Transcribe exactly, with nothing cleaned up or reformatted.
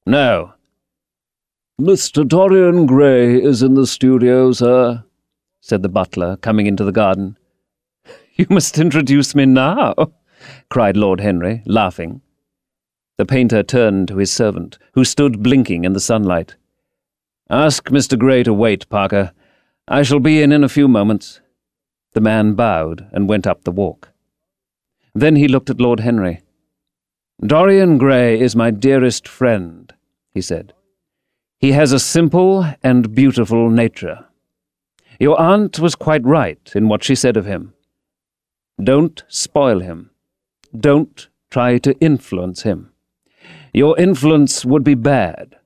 No. "Mister Dorian Gray is in the studio, sir," said the butler, coming into the garden. "You must introduce me now," cried Lord Henry, laughing. The painter turned to his servant, who stood blinking in the sunlight. "Ask Mister Gray to wait, Parker. I shall be in in a few moments." The man bowed and went up the walk. Then he looked at Lord Henry. "Dorian Gray is my dearest friend," he said. "He has a simple and beautiful nature. Your aunt was quite right in what she said of him. Don't spoil him. Don't try to influence him. Your influence would be bad.